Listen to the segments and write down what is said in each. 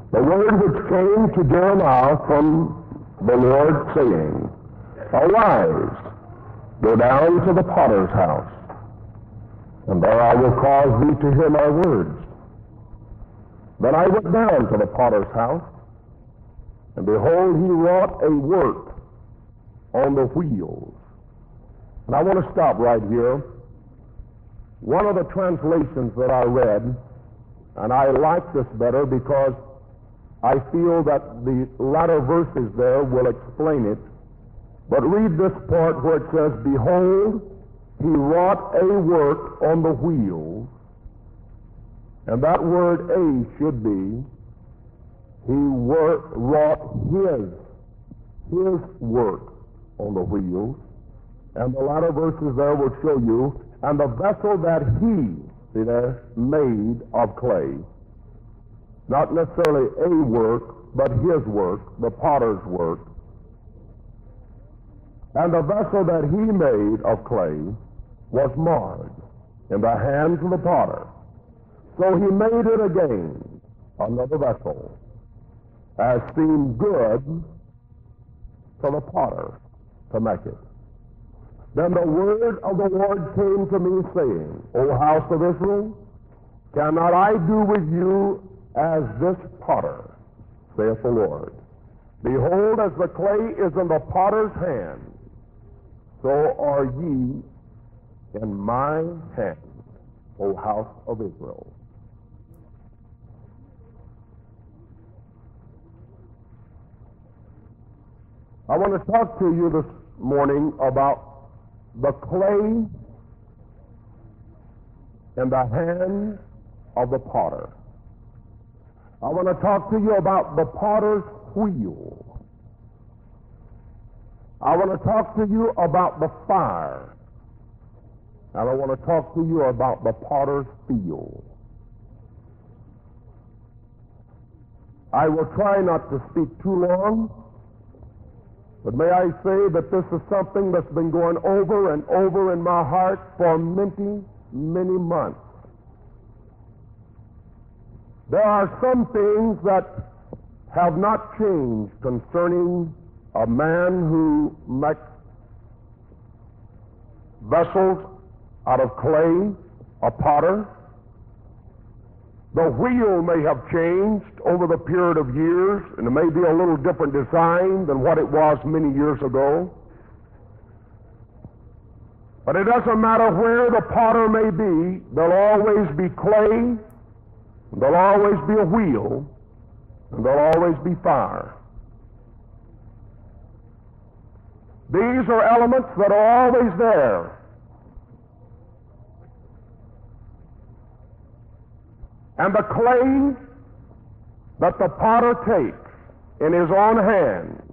The word which came to Jeremiah from the Lord, saying, Arise, go down to the potter's house, and there I will cause thee to hear my words. Then I went down to the potter's house, and behold, he wrought a work on the wheels. And I want to stop right here. One of the translations that I read, and I like this better because I feel that the latter verses there will explain it. But read this part where it says, Behold, he wrought a work on the wheels. And that word a should be, he wrought his work on the wheels. And the latter verses there will show you, and the vessel that he, see there, made of clay. Not necessarily a work, but his work, the potter's work. And the vessel that he made of clay was marred in the hands of the potter. So he made it again, another vessel, as seemed good to the potter to make it. Then the word of the Lord came to me, saying, O house of Israel, cannot I do with you as this potter, saith the Lord? Behold, as the clay is in the potter's hand, so are ye in my hand, O house of Israel. I want to talk to you this morning about the clay in the hand of the potter. I want to talk to you about the potter's wheel. I want to talk to you about the fire. And I want to talk to you about the potter's field. I will try not to speak too long, but may I say that this is something that's been going over and over in my heart for many, many months. There are some things that have not changed concerning a man who makes vessels out of clay, a potter. The wheel may have changed over the period of years, and it may be a little different design than what it was many years ago. But it doesn't matter where the potter may be, there'll always be clay, there'll always be a wheel, and there'll always be fire. These are elements that are always there. And the clay that the potter takes in his own hand,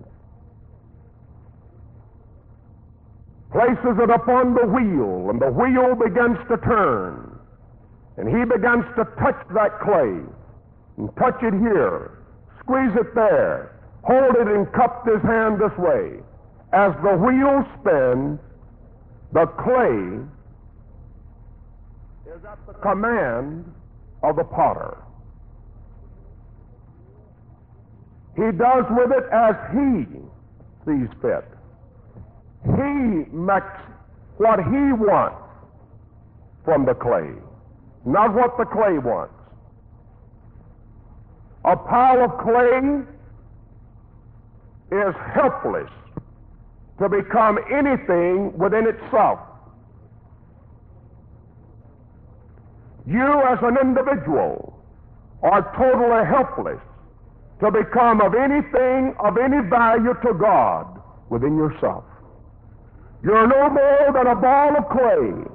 places it upon the wheel, and the wheel begins to turn, and he begins to touch that clay, and touch it here, squeeze it there, hold it and cup his hand this way. As the wheel spins, the clay is at the command of the potter. He does with it as he sees fit. He makes what he wants from the clay, not what the clay wants. A pile of clay is helpless to become anything within itself. You as an individual are totally helpless to become of anything of any value to God within yourself. You're no more than a ball of clay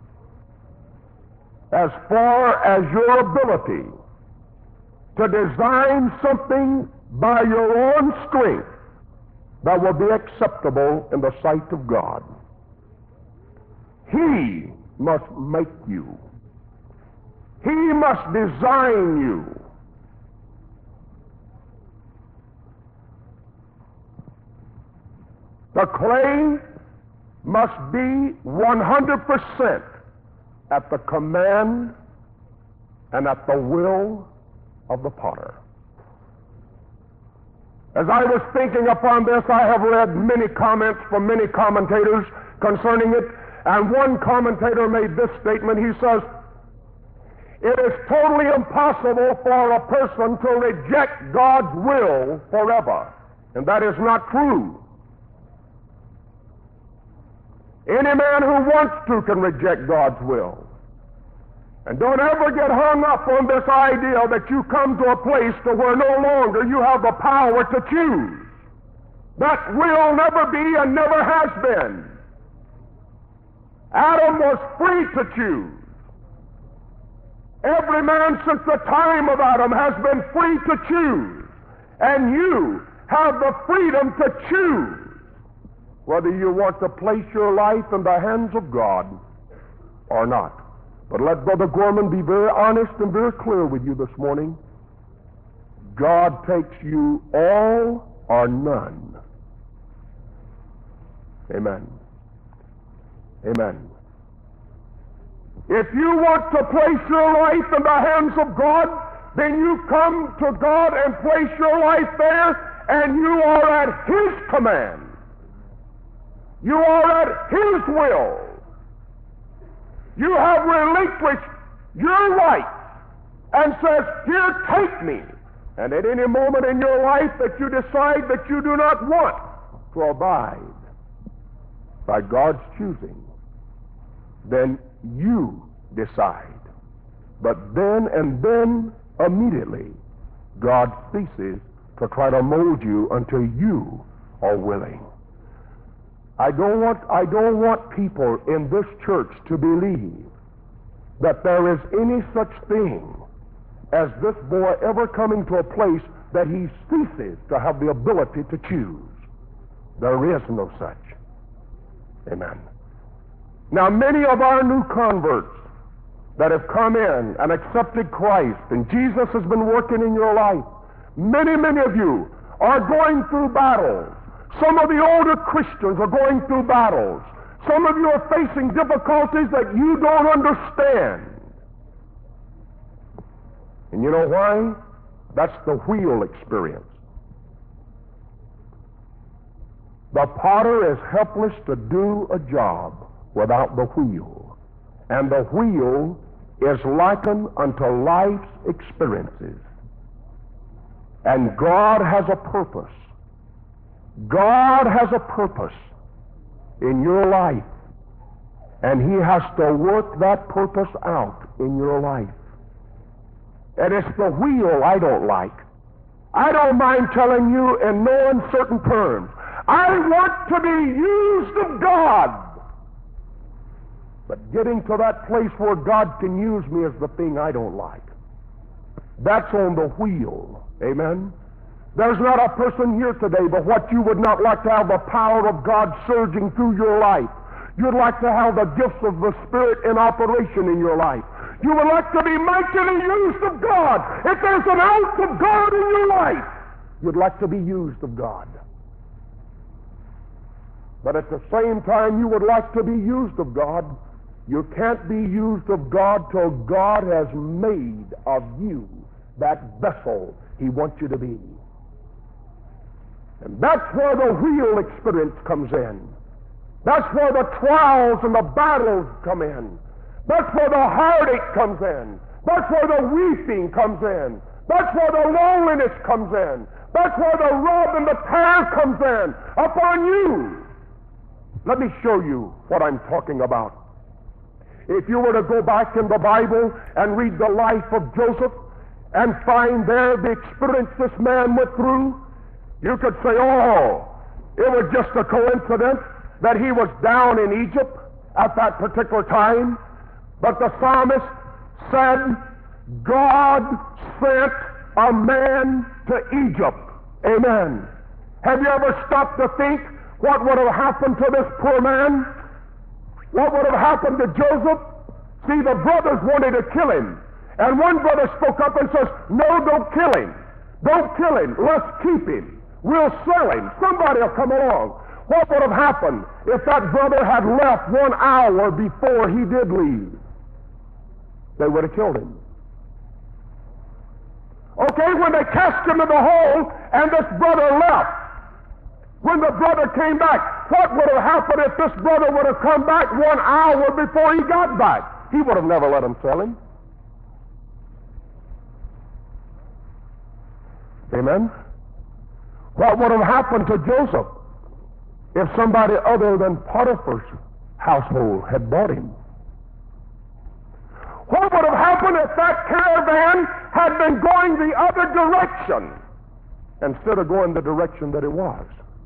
as far as your ability to design something by your own strength that will be acceptable in the sight of God. He must make you. He must design you. The clay must be 100% at the command and at the will of the potter. As I was thinking upon this, I have read many comments from many commentators concerning it, and one commentator made this statement. He says, it is totally impossible for a person to reject God's will forever. And that is not true. Any man who wants to can reject God's will. And don't ever get hung up on this idea that you come to a place to where no longer you have the power to choose. That will never be and never has been. Adam was free to choose. Every man since the time of Adam has been free to choose. And you have the freedom to choose whether you want to place your life in the hands of God or not. But let Brother Gorman be very honest and very clear with you this morning. God takes you all or none. Amen. Amen. If you want to place your life in the hands of God, then you come to God and place your life there, and you are at His command. You are at His will. You have relinquished your rights and says, here, take me. And at any moment in your life that you decide that you do not want to abide by God's choosing, then you decide. But then and then immediately God ceases to try to mold you until you are willing. I don't want people in this church to believe that there is any such thing as this boy ever coming to a place that he ceases to have the ability to choose. There is no such. Amen. Now, many of our new converts that have come in and accepted Christ, and Jesus has been working in your life, many of you are going through battles. Some of the older Christians are going through battles. Some of you are facing difficulties that you don't understand. And you know why? That's the wheel experience. The potter is helpless to do a job without the wheel. And the wheel is likened unto life's experiences. And God has a purpose. God has a purpose in your life, and He has to work that purpose out in your life. And it's the wheel I don't like. I don't mind telling you in no uncertain terms, I want to be used of God. But getting to that place where God can use me is the thing I don't like. That's on the wheel. Amen? There's not a person here today but what you would not like to have the power of God surging through your life. You'd like to have the gifts of the Spirit in operation in your life. You would like to be mightily used of God. If there's an ounce of God in your life, you'd like to be used of God. But at the same time you would like to be used of God, you can't be used of God till God has made of you that vessel He wants you to be. And that's where the wheel experience comes in. That's where the trials and the battles come in. That's where the heartache comes in. That's where the weeping comes in. That's where the loneliness comes in. That's where the rub and the tear comes in upon you. Let me show you what I'm talking about. If you were to go back in the Bible and read the life of Joseph and find there the experience this man went through, you could say, oh, it was just a coincidence that he was down in Egypt at that particular time. But the psalmist said, God sent a man to Egypt. Amen. Have you ever stopped to think what would have happened to this poor man? What would have happened to Joseph? See, the brothers wanted to kill him. And one brother spoke up and says, no, don't kill him. Don't kill him. Let's keep him. We'll sell him. Somebody will come along. What would have happened if that brother had left 1 hour before he did leave? They would have killed him. Okay, when they cast him in the hole and this brother left, when the brother came back, what would have happened if this brother would have come back 1 hour before he got back? He would have never let him sell him. Amen? What would have happened to Joseph if somebody other than Potiphar's household had bought him? What would have happened if that caravan had been going the other direction instead of going the direction that it was?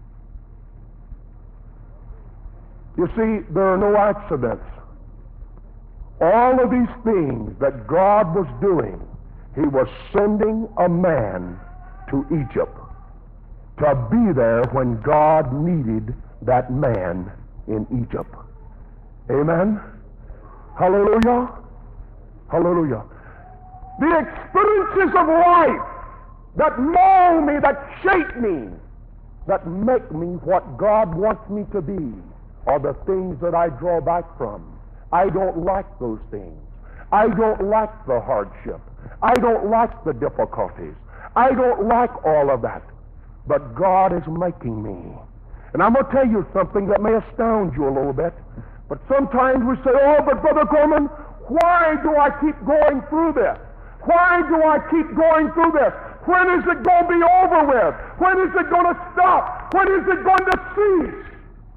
You see, there are no accidents. All of these things that God was doing, he was sending a man to Egypt to be there when God needed that man in Egypt. Amen? Hallelujah? Hallelujah. The experiences of life that mold me, that shape me, that make me what God wants me to be, are the things that I draw back from. I don't like those things. I don't like the hardship. I don't like the difficulties. I don't like all of that. But God is making me. And I'm going to tell you something that may astound you a little bit. But sometimes we say, oh, but Brother Coleman, why do I keep going through this? Why do I keep going through this? When is it going to be over with? When is it going to stop? When is it going to cease?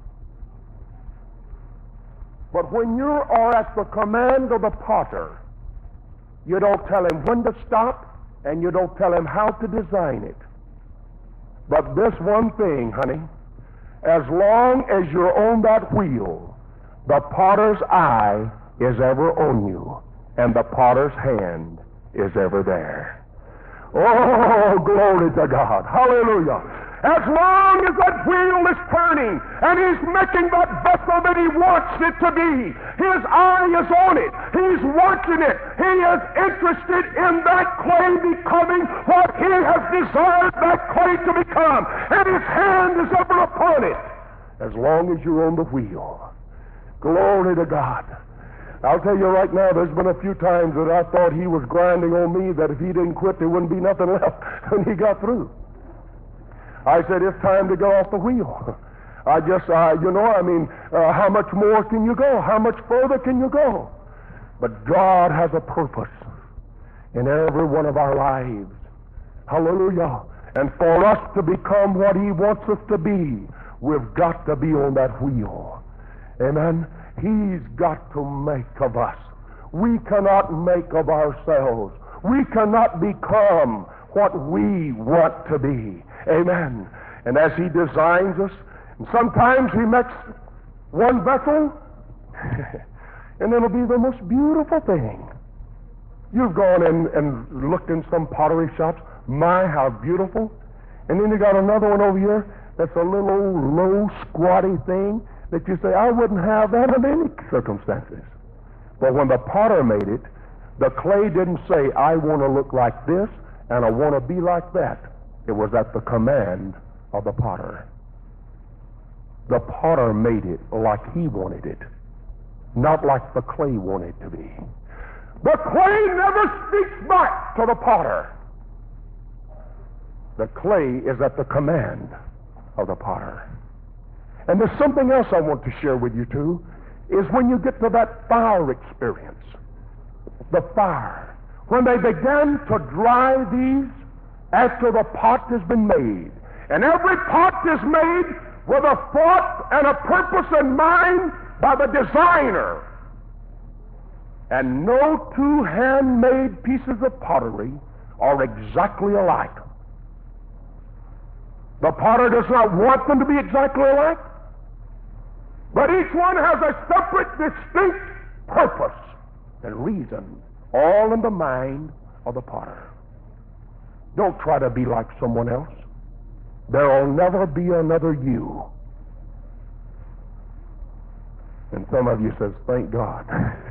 But when you are at the command of the potter, you don't tell him when to stop, and you don't tell him how to design it. But this one thing, honey, as long as you're on that wheel, the potter's eye is ever on you, and the potter's hand is ever there. Oh, glory to God. Hallelujah. As long as that wheel is turning and he's making that vessel that he wants it to be, his eye is on it. He's watching it. He is interested in that clay becoming what he has desired that clay to become. And his hand is ever upon it. As long as you're on the wheel. Glory to God. I'll tell you right now, there's been a few times that I thought he was grinding on me, that if he didn't quit, there wouldn't be nothing left when he got through. I said, it's time to go off the wheel. How much more can you go? How much further can you go? But God has a purpose in every one of our lives. Hallelujah. And for us to become what he wants us to be, we've got to be on that wheel. Amen. He's got to make of us. We cannot make of ourselves. We cannot become what we want to be. Amen. And as he designs us, and sometimes he makes one vessel, and it'll be the most beautiful thing. You've gone in and looked in some pottery shops. My, how beautiful. And then you got another one over here that's a little old, low, squatty thing that you say, I wouldn't have that in any circumstances. But when the potter made it, the clay didn't say, I want to look like this and I want to be like that. It was at the command of the potter. The potter made it like he wanted it, not like the clay wanted to be. The clay never speaks back to the potter. The clay is at the command of the potter. And there's something else I want to share with you too, is when you get to that fire experience. The fire. When they began to dry these after the pot has been made. And every pot is made with a thought and a purpose in mind by the designer. And no two handmade pieces of pottery are exactly alike. The potter does not want them to be exactly alike, but each one has a separate, distinct purpose and reason, all in the mind of the potter. Don't try to be like someone else. There will never be another you. And some of you says, thank God.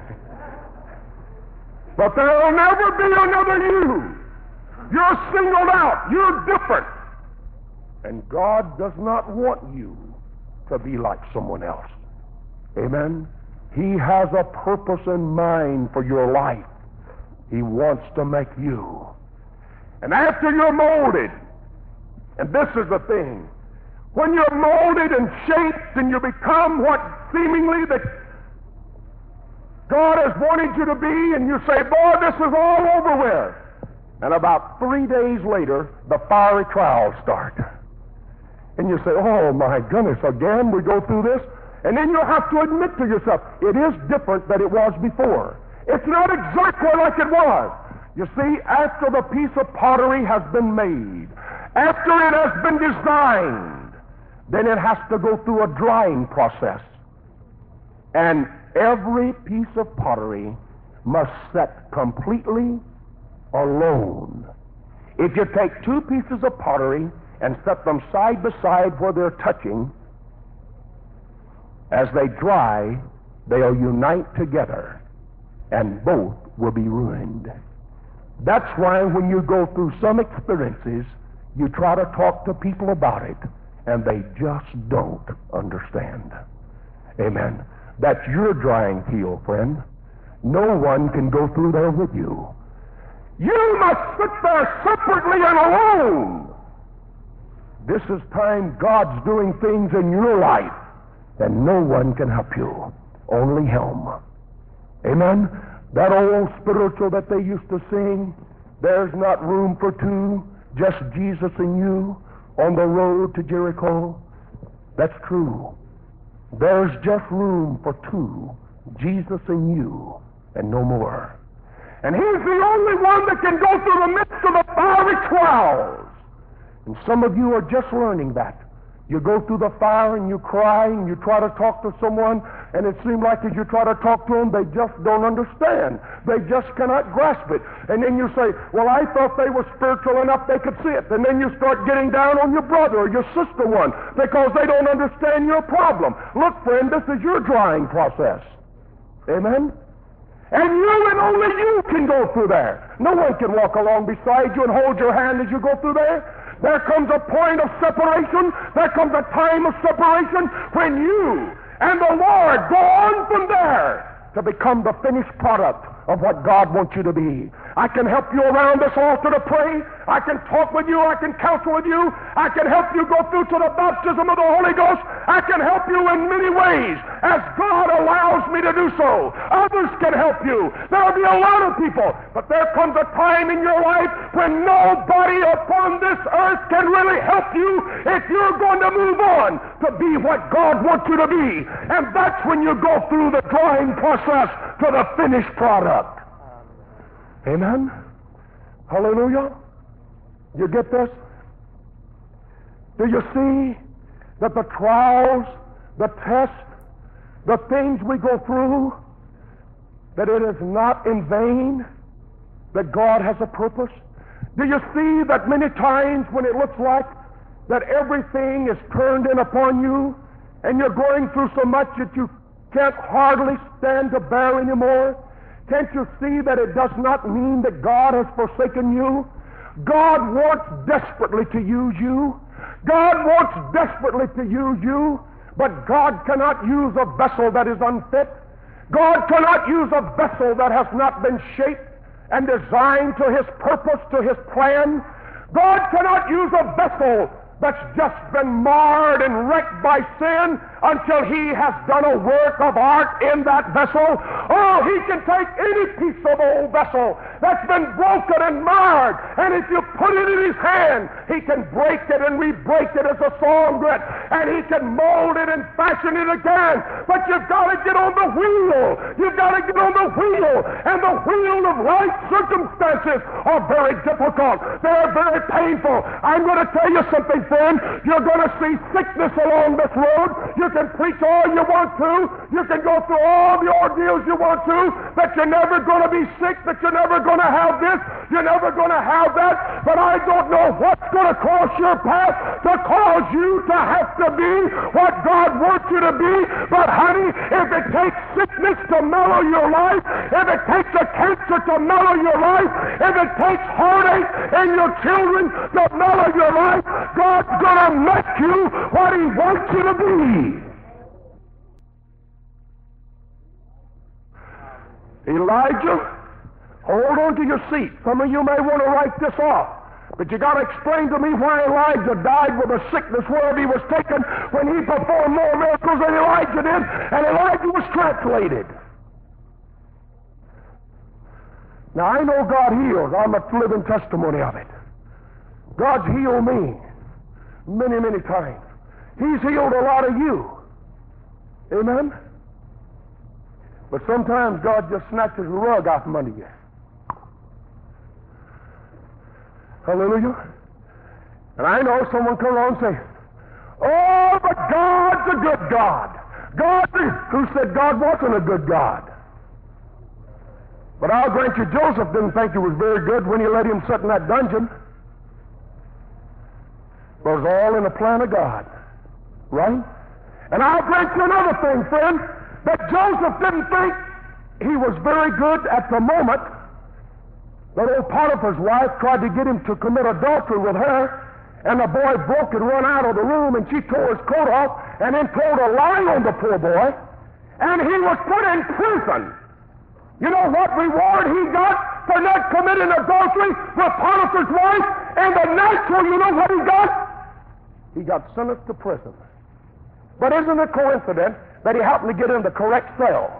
But there will never be another you. You're singled out. You're different. And God does not want you to be like someone else. Amen? He has a purpose in mind for your life. He wants to make you. And after you're molded, and this is the thing, when you're molded and shaped and you become what seemingly that God has wanted you to be, and you say, boy, this is all over with. And about 3 days later, the fiery trials start. And you say, oh my goodness, again we go through this? And then you have to admit to yourself, it is different than it was before. It's not exactly like it was. You see, after the piece of pottery has been made, after it has been designed, then it has to go through a drying process. And every piece of pottery must set completely alone. If you take two pieces of pottery and set them side by side where they're touching, as they dry, they'll unite together, and both will be ruined. That's why when you go through some experiences, you try to talk to people about it, and they just don't understand. Amen. That's your drying field, friend. No one can go through there with you. You must sit there separately and alone. This is time God's doing things in your life, and no one can help you. Only Him. Amen. That old spiritual that they used to sing, there's not room for two, just Jesus and you on the road to Jericho. That's true. There's just room for two, Jesus and you, and no more. And He's the only one that can go through the midst of the fiery trials. And some of you are just learning that. You go through the fire and you cry and you try to talk to someone, and it seems like as you try to talk to them, they just don't understand. They just cannot grasp it. And then you say, well, I thought they were spiritual enough they could see it. And then you start getting down on your brother or your sister one because they don't understand your problem. Look, friend, this is your drying process. Amen? And you and only you can go through there. No one can walk along beside you and hold your hand as you go through there. There comes a point of separation. There comes a time of separation when you and the Lord go on from there to become the finished product of what God wants you to be. I can help you around this altar to pray. I can talk with you. I can counsel with you. I can help you go through to the baptism of the Holy Ghost. I can help you in many ways as God allows me to do so. Others can help you. There'll be a lot of people. But there comes a time in your life when nobody upon this earth can really help you if you're going to move on to be what God wants you to be. And that's when you go through the drying process to the finished product. Amen? Hallelujah? You get this? Do you see that the trials, the tests, the things we go through, that it is not in vain, that God has a purpose? Do you see that many times when it looks like that everything is turned in upon you and you're going through so much that you can't hardly stand to bear anymore? Can't you see that it does not mean that God has forsaken you? God wants desperately to use you. God wants desperately to use you, but God cannot use a vessel that is unfit. God cannot use a vessel that has not been shaped and designed to His purpose, to His plan. God cannot use a vessel that's just been marred and wrecked by sin until He has done a work of art in that vessel. Oh, He can take any piece of old vessel that's been broken and marred, and if you put it in His hand, He can break it and re-break it as a song grit, and He can mold it and fashion it again. But you've got to get on the wheel. You've got to get on the wheel, and the wheel of life circumstances are very difficult. They're very painful. I'm going to tell you something, friend. You're going to see sickness along this road. You can preach all you want to. You can go through all the ordeals you want to, but you're never going to be sick, that you're never going to have this, you're never going to have that. But I don't know what's going to cross your path to cause you to have to be what God wants you to be. But honey, if it takes sickness to mellow your life, if it takes a cancer to mellow your life, if it takes heartache in your children to mellow your life, God's going to make you what He wants you to be. Elijah, hold on to your seat. Some of you may want to write this off. But you got to explain to me why Elijah died with a sickness wherever he was taken when he performed more miracles than Elijah did, and Elijah was translated. Now, I know God heals. I'm a living testimony of it. God's healed me many, many times. He's healed a lot of you. Amen? But sometimes God just snatches the rug out from under you. Hallelujah. And I know someone come along and say, oh, but God's a good God. Who said God wasn't a good God? But I'll grant you, Joseph didn't think he was very good when he let him sit in that dungeon. It was all in the plan of God. Right? And I'll grant you another thing, friend, that Joseph didn't think he was very good at the moment. That old Potiphar's wife tried to get him to commit adultery with her, and the boy broke and run out of the room, and she tore his coat off and then told a lie on the poor boy, and he was put in prison. You know what reward he got for not committing adultery with Potiphar's wife? And the natural, you know what he got? He got sentenced to prison. But isn't it coincidence that he happened to get in the correct cell?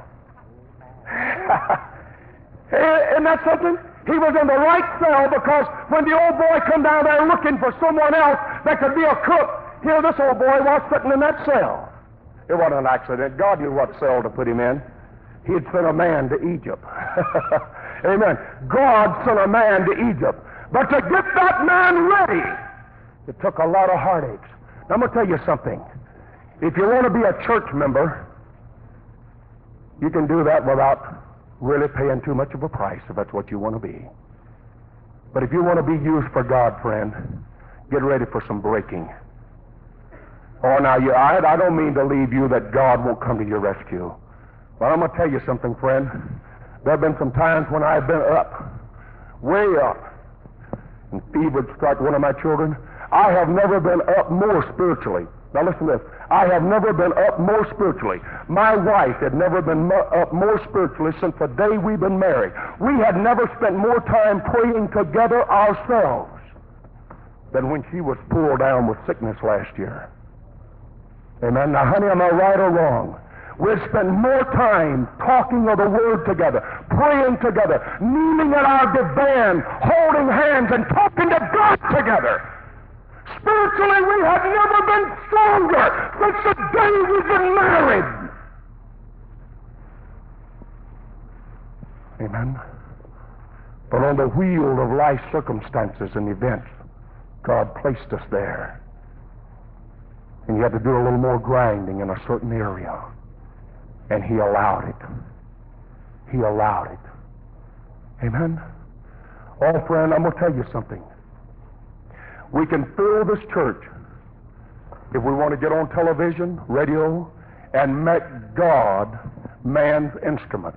Isn't that something? He was in the right cell because when the old boy come down there looking for someone else that could be a cook, here this old boy was sitting in that cell. It wasn't an accident. God knew what cell to put him in. He had sent a man to Egypt. Amen. God sent a man to Egypt. But to get that man ready, it took a lot of heartaches. Now, I'm going to tell you something. If you want to be a church member, you can do that without really paying too much of a price, if that's what you want to be. But if you want to be used for God, friend, get ready for some breaking. Oh, now, I don't mean to leave you that God won't come to your rescue. But I'm going to tell you something, friend. There have been some times when I've been up, way up, and fever would strike one of my children. I have never been up more spiritually. Now listen to this. I have never been up more spiritually. My wife had never been up more spiritually since the day we've been married. We had never spent more time praying together ourselves than when she was pulled down with sickness last year. Amen. Now, honey, am I right or wrong? We'd spend more time talking of the Word together, praying together, kneeling at our divan, holding hands, and talking to God together. Spiritually, we have never been stronger since the day we've been married. Amen. But on the wheel of life circumstances and events, God placed us there. And you had to do a little more grinding in a certain area. And He allowed it. He allowed it. Amen? Oh, friend, I'm going to tell you something. We can fill this church if we want to get on television, radio, and make God man's instrument.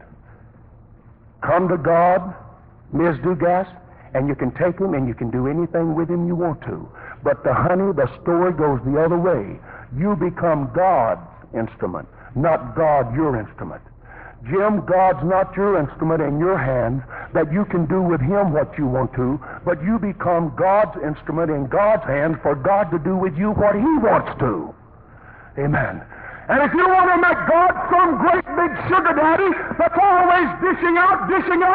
Come to God, Ms. Dugas, and you can take him and you can do anything with him you want to. But the story goes the other way. You become God's instrument, not God your instrument. Jim, God's not your instrument in your hands that you can do with Him what you want to, but you become God's instrument in God's hands for God to do with you what He wants to. Amen. And if you want to make God some great big sugar daddy that's always dishing out,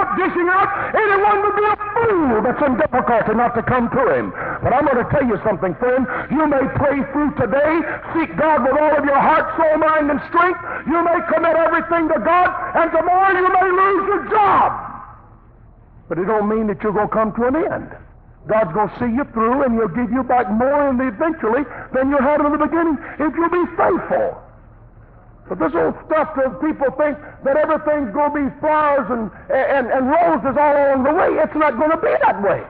anyone would be a fool that's in difficulty not to come to Him. But I'm going to tell you something, friend. You may pray through today, seek God with all of your heart, soul, mind, and strength. You may commit everything to God, and tomorrow you may lose your job. But it don't mean that you're going to come to an end. God's going to see you through, and He'll give you back more eventually than you had in the beginning if you'll be faithful. But this old stuff that people think that everything's going to be flowers and roses all along the way, it's not going to be that way.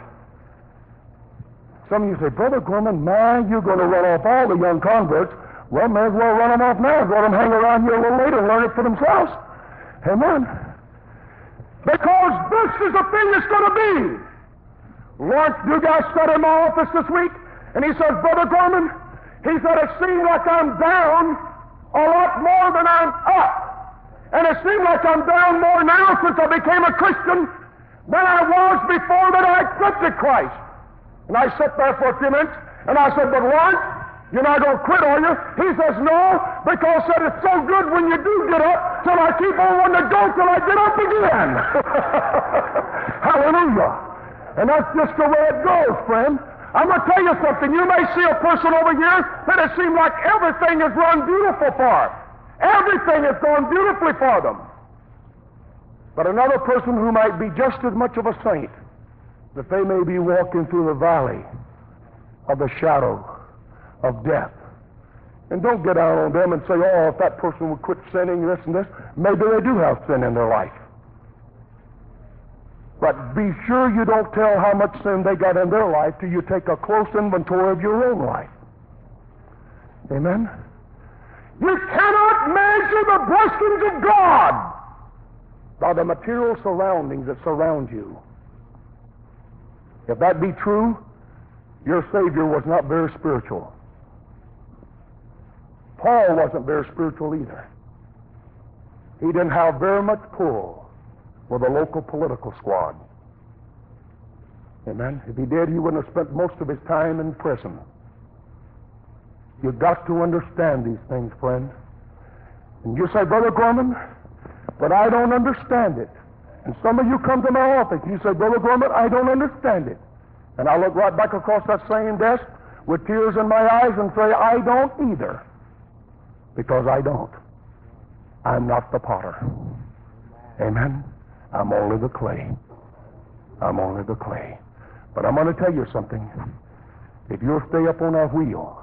Some of you say, Brother Gorman, man, you're going to run off all the young converts. Well, may as well run them off now and let them hang around here a little later and learn it for themselves. Amen. Because this is the thing that's going to be. Lawrence Dugas sat in my office this week, and he says, Brother Gorman, he said, it seems like I'm down a lot more than I'm up. And it seems like I'm down more now since I became a Christian than I was before that I accepted Christ. And I sat there for a few minutes, and I said, but Lord, you're not going to quit, are you? He says, no, because said it's so good when you do get up, till I keep on wanting to go till I get up again. Hallelujah. And that's just the way it goes, friend. I'm going to tell you something. You may see a person over here that it seems like everything is run beautiful for. Everything is going beautifully for them. But another person who might be just as much of a saint, that they may be walking through the valley of the shadow of death. And don't get out on them and say, oh, if that person would quit sinning, this and this. Maybe they do have sin in their life. But be sure you don't tell how much sin they got in their life till you take a close inventory of your own life. Amen? You cannot measure the blessings of God by the material surroundings that surround you. If that be true, your Savior was not very spiritual. Paul wasn't very spiritual either. He didn't have very much pull with a local political squad. Amen? If he did, he wouldn't have spent most of his time in prison. You've got to understand these things, friend. And you say, Brother Gorman, but I don't understand it. And some of you come to my office and you say, Brother Gorman, I don't understand it. And I look right back across that same desk with tears in my eyes and say, I don't either. Because I don't. I'm not the potter. Amen? I'm only the clay. I'm only the clay. But I'm going to tell you something. If you'll stay up on that wheel,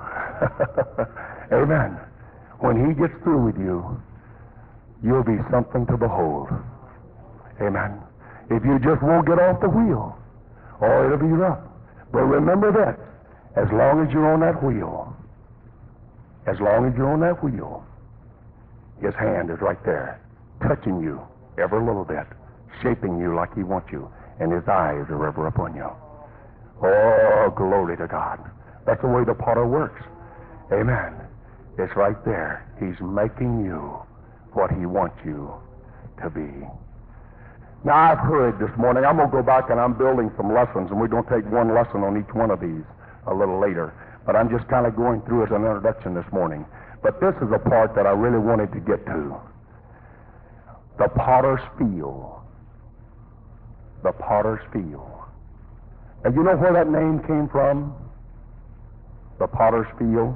amen, when he gets through with you, you'll be something to behold. Amen. If you just won't get off the wheel, oh, it'll be rough. But remember that, as long as you're on that wheel, as long as you're on that wheel, his hand is right there, touching you every little bit, shaping you like he wants you, and his eyes are ever upon you. Oh, glory to God. That's the way the potter works. Amen. It's right there. He's making you what he wants you to be. Now, I've heard this morning, I'm going to go back and I'm building some lessons, and we're going to take one lesson on each one of these a little later. But I'm just kind of going through as an introduction this morning. But this is a part that I really wanted to get to. The potter's field. The potter's field. And you know where that name came from? The potter's field.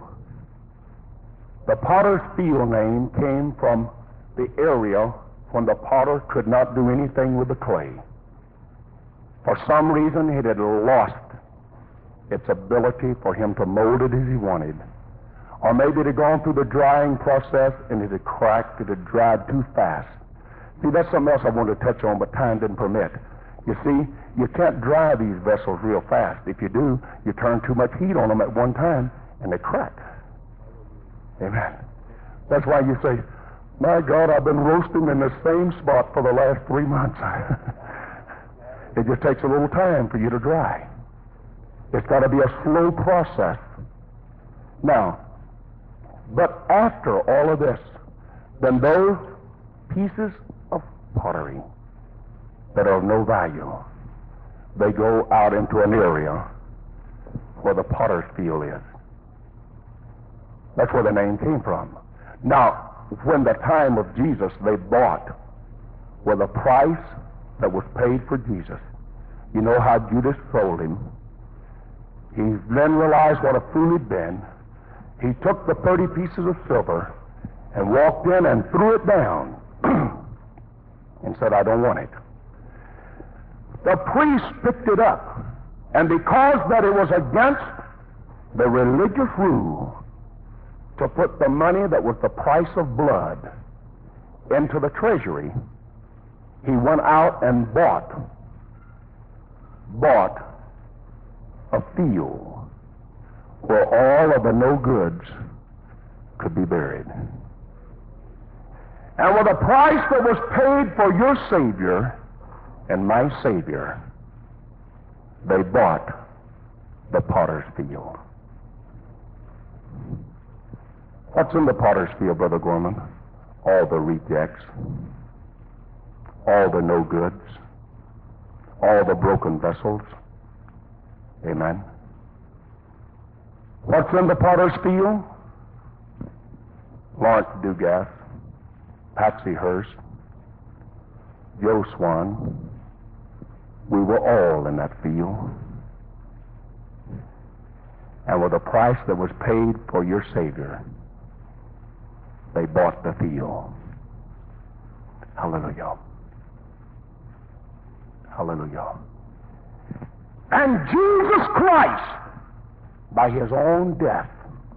The potter's field name came from the area when the potter could not do anything with the clay. For some reason, it had lost its ability for him to mold it as he wanted. Or maybe it had gone through the drying process and it had cracked, it had dried too fast. See, that's something else I wanted to touch on, but time didn't permit. You see, you can't dry these vessels real fast. If you do, you turn too much heat on them at one time and they crack. Amen. That's why you say, my God, I've been roasting in the same spot for the last 3 months. It just takes a little time for you to dry. It's got to be a slow process. Now, but after all of this, then those pieces of pottery that are of no value, they go out into an area where the potter's field is. That's where the name came from. Now, when the time of Jesus, they bought with a price that was paid for Jesus. You know how Judas sold him. He then realized what a fool he'd been. He took the 30 pieces of silver and walked in and threw it down and said, I don't want it. The priest picked it up, and because that it was against the religious rule to put the money that was the price of blood into the treasury, he went out and bought a field where all of the no goods could be buried. And with a price that was paid for your Savior and my Savior, they bought the potter's field. What's in the potter's field, Brother Gorman? All the rejects, all the no goods, all the broken vessels. Amen. What's in the potter's field? Lawrence Dugas, Patsy Hearst, Joe Swan. We were all in that field. And with the price that was paid for your Savior, they bought the field. Hallelujah. Hallelujah. And Jesus Christ, by his own death,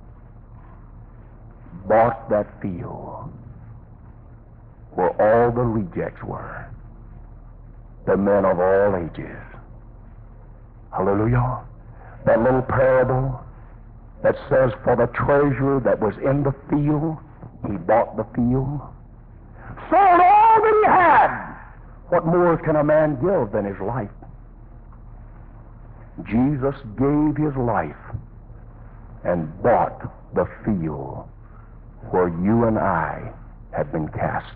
bought that field where all the rejects were, the men of all ages. Hallelujah. That little parable that says, for the treasure that was in the field, he bought the field, sold all that he had. What more can a man give than his life? Jesus gave his life and bought the field where you and I had been cast.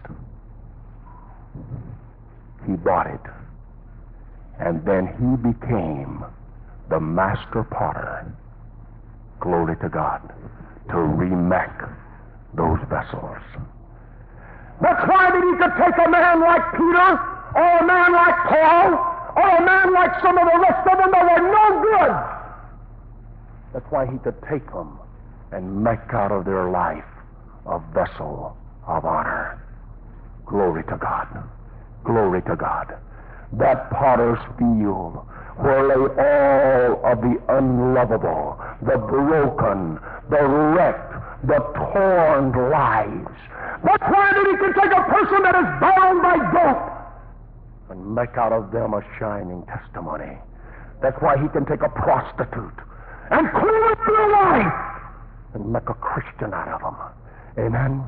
He bought it, and then he became the master potter, glory to God, to remake those vessels. That's why that he could take a man like Peter, or a man like Paul, or a man like some of the rest of them that were no good. That's why he could take them and make out of their life a vessel of honor. Glory to God. Glory to God. That potter's field where lay all of the unlovable, the broken, the wrecked, the torn lives. That's why that he can take a person that is bound by guilt and make out of them a shining testimony. That's why he can take a prostitute and clean up their life and make a Christian out of them. Amen.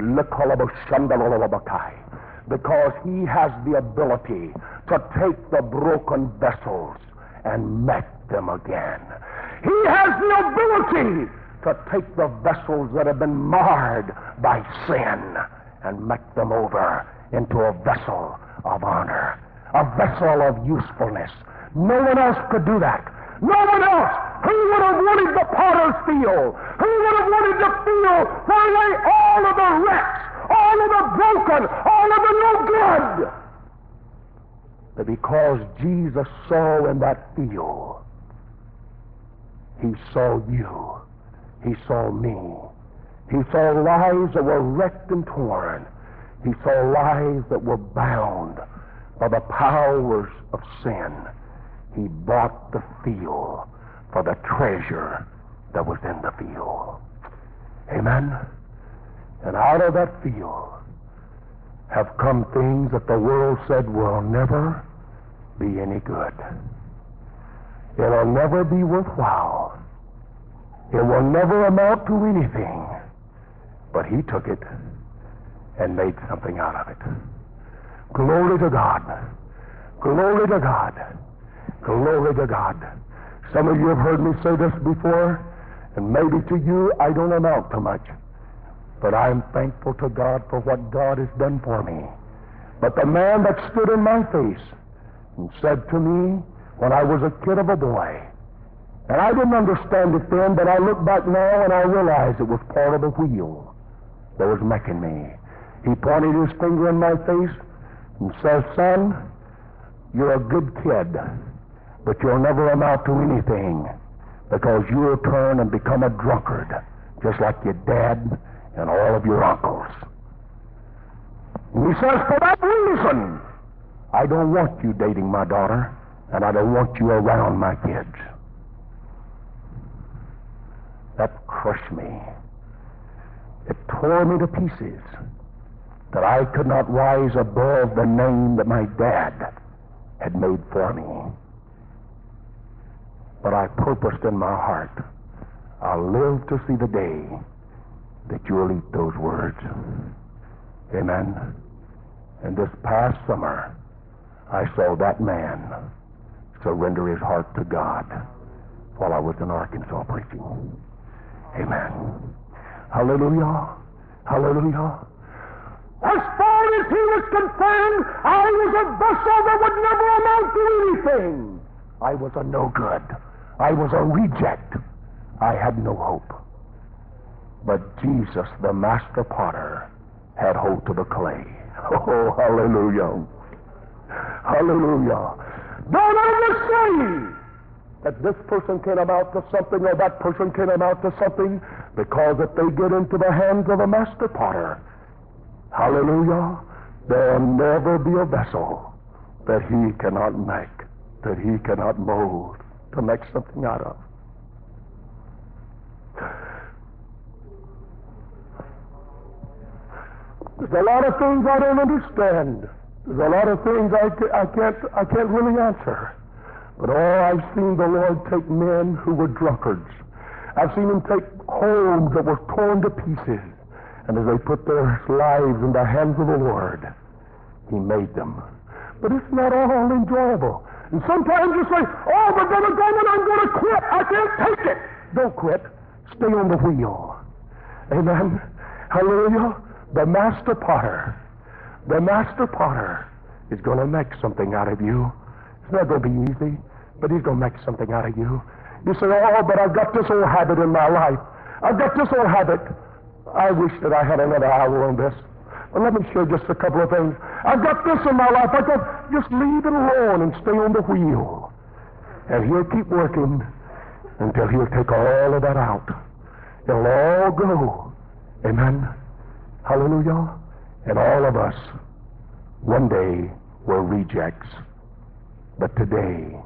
Because he has the ability to take the broken vessels and make them again. He has the ability to take the vessels that have been marred by sin and make them over into a vessel of honor, a vessel of usefulness. No one else could do that. No one else. Who would have wanted the potter's field? Who would have wanted the field where lay all of the wrecks, all of the broken, all of the no good? But because Jesus saw in that field, he saw you. He saw me. He saw lives that were wrecked and torn. He saw lives that were bound by the powers of sin. He bought the field for the treasure that was in the field. Amen. And out of that field have come things that the world said will never be any good. It'll never be worthwhile. It will never amount to anything. But he took it and made something out of it. Glory to God. Glory to God. Glory to God. Some of you have heard me say this before, and maybe to you I don't amount to much. But I'm thankful to God for what God has done for me. But the man that stood in my face and said to me when I was a kid of a boy, and I didn't understand it then, but I look back now and I realize it was part of the wheel that was making me. He pointed his finger in my face and says, son, you're a good kid, but you'll never amount to anything because you'll turn and become a drunkard, just like your dad and all of your uncles. And he says, for that reason, I don't want you dating my daughter, and I don't want you around my kids. That crushed me. It tore me to pieces that I could not rise above the name that my dad had made for me. But I purposed in my heart, I'll live to see the day that you'll eat those words. Amen. And this past summer, I saw that man surrender his heart to God while I was in Arkansas preaching. Amen. Hallelujah. Hallelujah. As far as he was concerned, I was a vessel that would never amount to anything. I was a no good. I was a reject. I had no hope. But Jesus, the master potter, had hold to the clay. Oh, hallelujah. Hallelujah. Don't ever say that this person can amount to something or that person can amount to something, because if they get into the hands of a master potter, hallelujah, there'll never be a vessel that he cannot make, that he cannot mold to make something out of. There's a lot of things I don't understand. There's a lot of things I can't really answer. But I've seen the Lord take men who were drunkards. I've seen him take homes that were torn to pieces. And as they put their lives in the hands of the Lord, he made them. But it's not all enjoyable. And sometimes you say, oh, but Brother Goldman, I'm going to quit. I can't take it. Don't quit. Stay on the wheel. Amen. Hallelujah. The master potter is going to make something out of you. It's not going to be easy, but he's going to make something out of you. You say, oh, but I've got this old habit in my life. I've got this old habit. I wish that I had another hour on this. Well, let me share just a couple of things. I've got this in my life. Just leave it alone and stay on the wheel. And he'll keep working until he'll take all of that out. It'll all go. Amen. Hallelujah. And all of us, one day, were rejects. But today,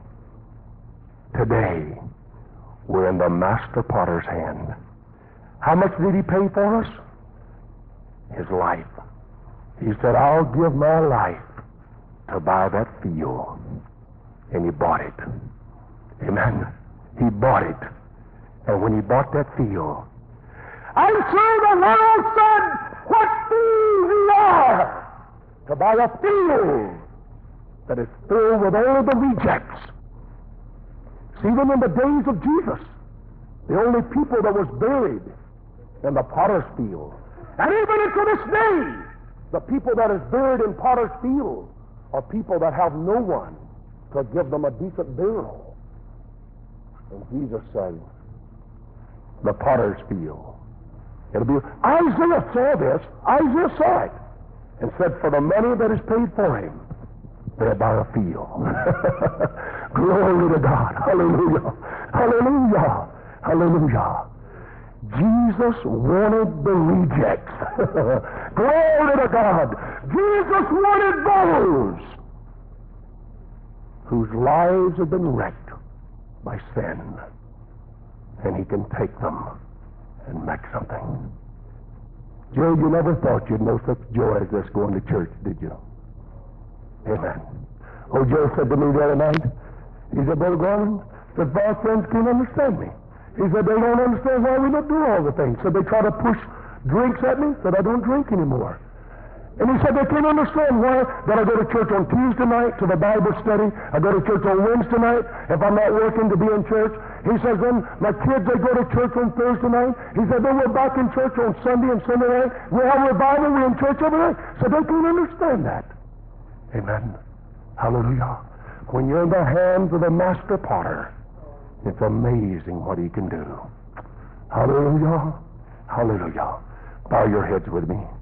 we're in the master potter's hand. How much did he pay for us? His life. He said, I'll give my life to buy that field. And he bought it. Amen. He bought it. And when he bought that field, I'm sure the world said, what fools we are to buy a field that is filled with all the rejects. See, even in the days of Jesus, the only people that was buried in the potter's field, and even to this day, the people that is buried in potter's field are people that have no one to give them a decent burial. And Jesus said, the potter's field. It'll be, Isaiah saw this. Isaiah saw it and said, for the money that is paid for him, they'll buy a field. Glory to God. Hallelujah. Hallelujah. Hallelujah. Jesus wanted the rejects. Glory to God. Jesus wanted those whose lives have been wrecked by sin. And he can take them and make something. Joe, you never thought you'd know such joy as this going to church, did you? Amen. Oh, Joe said to me the other night, he said, Brother Gorman, the our friends can't understand me. He said, they don't understand why we don't do all the things. So they try to push drinks at me, said I don't drink anymore. And he said they can't understand why that I go to church on Tuesday night to the Bible study. I go to church on Wednesday night if I'm not working to be in church. He says then my kids, they go to church on Thursday night. He said then we're back in church on Sunday and Sunday night. We have revival, we're in church every night. So they can't understand that. Amen. Hallelujah. When you're in the hands of the master potter, it's amazing what he can do. Hallelujah. Hallelujah. Bow your heads with me.